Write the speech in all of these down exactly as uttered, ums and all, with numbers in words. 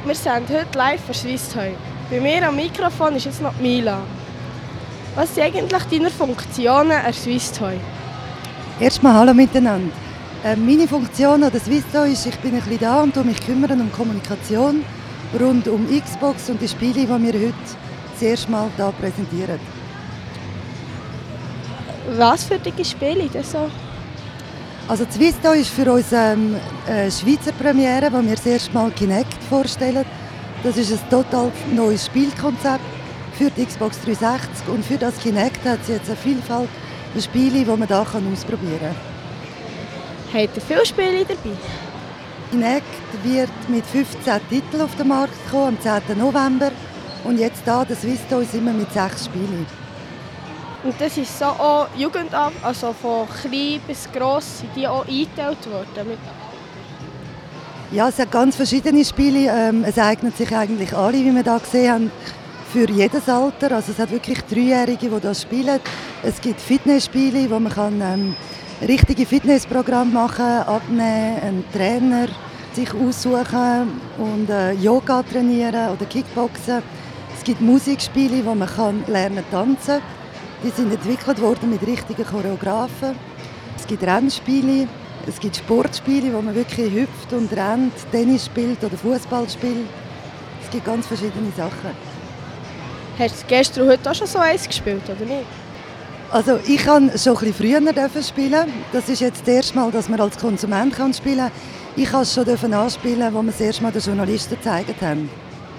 wir sind heute live von Swiss Toy. Bei mir am Mikrofon ist jetzt noch Mila. Was sind eigentlich deine Funktionen an Swiss Toy? Erstmal hallo miteinander. Äh, meine Funktion an der Swiss Toy ist, ich bin ein bisschen da und kümmere mich kümmern um Kommunikation rund um Xbox und die Spiele, die wir heute das erste Mal hier präsentieren. Was für die Spiele das so? Also die Swiss Toy ist für uns ähm, eine Schweizer Premiere, wo wir das erste Mal Kinect vorstellen. Das ist ein total neues Spielkonzept für die Xbox dreihundertsechzig und für das Kinect hat es jetzt eine Vielfalt an Spielen, die man hier ausprobieren kann. Habt ihr viele Spiele dabei? Kinect wird mit fünfzehn Titeln auf den Markt kommen, am zehnten November. Und jetzt hier, der Swiss Toy, sind wir mit sechs Spielen. Und das ist so auch Jugendab, also von klein bis gross, sind die auch eingeteilt worden? Ja, es hat ganz verschiedene Spiele. Ähm, es eignen sich eigentlich alle, wie wir hier gesehen haben, für jedes Alter. Also es hat wirklich Dreijährige, die das spielen. Es gibt Fitnessspiele, wo man kann, ähm, richtige Fitnessprogramme machen kann, abnehmen, einen Trainer sich aussuchen und äh, Yoga trainieren oder Kickboxen. Es gibt Musikspiele, wo man kann lernen tanzen. Die sind entwickelt worden mit richtigen Choreografen. Es gibt Rennspiele, es gibt Sportspiele, wo man wirklich hüpft und rennt, Tennis spielt oder Fußball spielt. Es gibt ganz verschiedene Sachen. Hast du gestern und heute auch schon so eins gespielt, oder nicht? Also ich kann schon ein bisschen früher spielen. Das ist jetzt das erste Mal, dass man als Konsument spielen kann. Ich kann es schon anspielen, als wir das erste Mal den Journalisten gezeigt haben.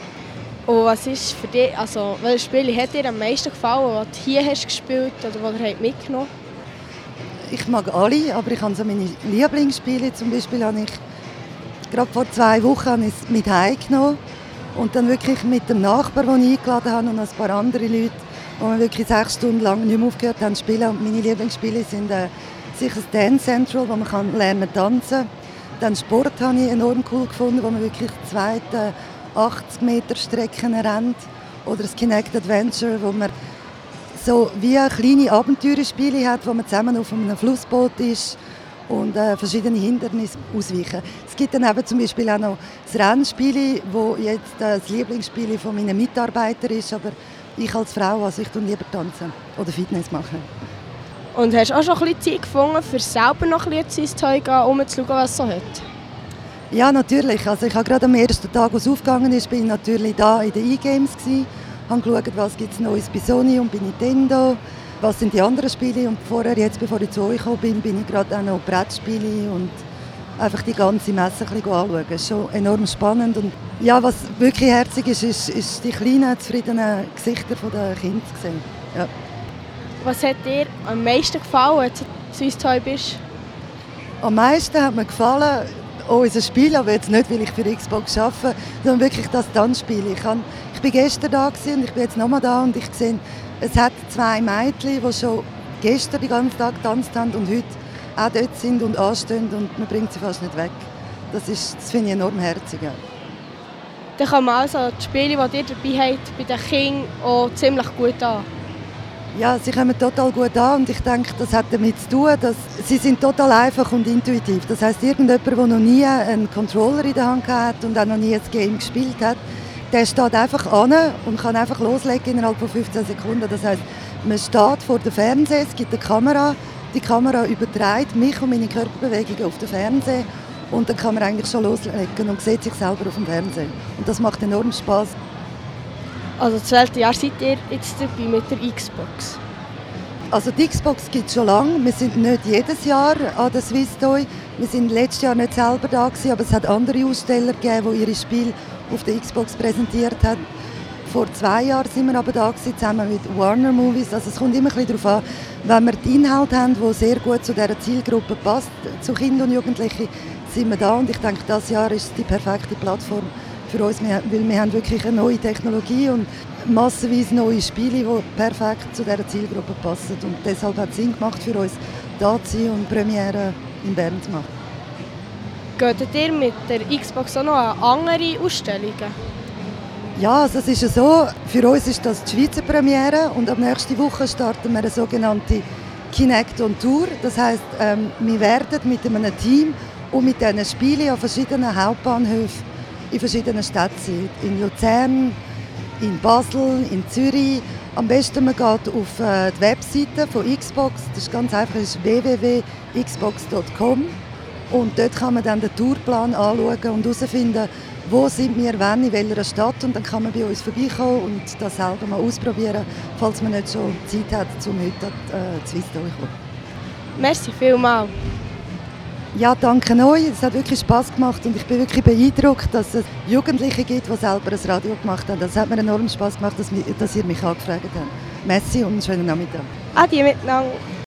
Und was ist für dich, also welches Spiel hat dir am meisten gefallen, was du hier hast gespielt oder was du mitgenommen hast? Ich mag alle, aber ich habe so meine Lieblingsspiele. Zum Beispiel habe ich gerade vor zwei Wochen es mit heimgenommen und dann wirklich mit dem Nachbar, den ich eingeladen habe, und ein paar andere Leute, wo wir wirklich sechs Stunden lang nicht mehr aufgehört haben zu spielen. Und meine Lieblingsspiele sind äh, sicher das Dance Central, wo man kann lernen tanzen. Dann Sport habe ich enorm cool gefunden, wo man wirklich zweite achtzig Meter Strecken rennt. Oder das Kinect Adventure, wo man so wie kleine Abenteuerspiele hat, wo man zusammen auf einem Flussboot ist und äh, verschiedene Hindernisse ausweichen. Es gibt dann eben zum Beispiel auch noch das Rennspiel, das jetzt äh, das Lieblingsspiel von meinen Mitarbeitern ist, aber ich als Frau, also ich tue lieber tanzen oder Fitness machen. Und hast du auch schon ein bisschen Zeit gefunden, für selber noch ein bisschen ins Zeug zu gehen, um zu schauen, was es so hat? Ja, natürlich. Also ich habe gerade am ersten Tag, als es aufgegangen ist, bin ich natürlich da in den E-Games gsi, habe geschaut, was gibt es Neues bei Sony und bei Nintendo, was sind die anderen Spiele. Und vorher, jetzt, bevor ich zu euch gekommen bin, bin ich gerade auch noch Brettspiele und einfach die ganze Messe ein bisschen anschauen. Es ist schon enorm spannend. Und ja, was wirklich herzig ist, ist, ist die kleinen, zufriedenen Gesichter der Kinder zu sehen. Ja. Was hat dir am meisten gefallen, als du Swiss Toy bist? Am meisten hat mir gefallen, unser Spiel, aber jetzt nicht, weil ich für Xbox arbeite, sondern wirklich das Tanzspiel. Ich, kann, ich bin gestern da und ich bin jetzt nochmal da und ich sehe, es hat zwei Mädchen, die schon gestern den ganzen Tag getanzt haben und heute auch dort sind und anstehen und man bringt sie fast nicht weg. Das, ist, das finde ich enorm herzig. Ja. Dann kann man also die Spiele, die ihr dabei habt, bei den Kindern auch ziemlich gut an. Ja, sie kommen total gut an und ich denke, das hat damit zu tun, dass sie sind total einfach und intuitiv. Das heisst, irgendjemand, der noch nie einen Controller in der Hand hat und auch noch nie ein Game gespielt hat, der steht einfach an und kann einfach loslegen innerhalb von fünfzehn Sekunden. Das heisst, man steht vor dem Fernseher, es gibt eine Kamera, die Kamera überträgt mich und meine Körperbewegungen auf den Fernseher und dann kann man eigentlich schon loslegen und sieht sich selber auf dem Fernseher. Und das macht enorm Spass. Also das zweite Jahr seid ihr jetzt dabei mit der Xbox? Also die Xbox gibt es schon lange. Wir sind nicht jedes Jahr an der Swiss Toy. Wir sind letztes Jahr nicht selber da gewesen, aber es hat andere Aussteller gegeben, die ihre Spiele auf der Xbox präsentiert haben. Vor zwei Jahren sind wir aber da gewesen, zusammen mit Warner Movies. Also es kommt immer ein bisschen darauf an, wenn wir die Inhalte haben, die sehr gut zu dieser Zielgruppe passt, zu Kindern und Jugendlichen, sind wir da. Und ich denke, dieses Jahr ist die perfekte Plattform für uns, weil wir haben wirklich eine neue Technologie und massenweise neue Spiele, die perfekt zu dieser Zielgruppe passen. Und deshalb hat es Sinn gemacht für uns, da zu sein und Premiere in Bern zu machen. Geht ihr mit der Xbox auch noch an andere Ausstellungen? Ja, also es ist ja so, für uns ist das die Schweizer Premiere und ab nächste Woche starten wir eine sogenannte Kinect on Tour. Das heisst, ähm, wir werden mit einem Team und mit diesen Spielen an verschiedenen Hauptbahnhöfen in verschiedenen Städten sind. In Luzern, in Basel, in Zürich. Am besten man geht auf äh, die Webseite von Xbox. Das ist ganz einfach, das ist w w w punkt xbox punkt com. Und dort kann man dann den Tourplan anschauen und herausfinden, wo sind wir wann, in welcher Stadt. Und dann kann man bei uns vorbeikommen und das selber mal ausprobieren, falls man nicht schon Zeit hat, um heute an äh, Swiss zu kommen. Merci vielmals. Ja, danke euch. Es hat wirklich Spass gemacht und ich bin wirklich beeindruckt, dass es Jugendliche gibt, die selber ein Radio gemacht haben. Das hat mir enorm Spass gemacht, dass, dass ihr mich angefragt habt. Merci und einen schönen Nachmittag. Adi miteinander.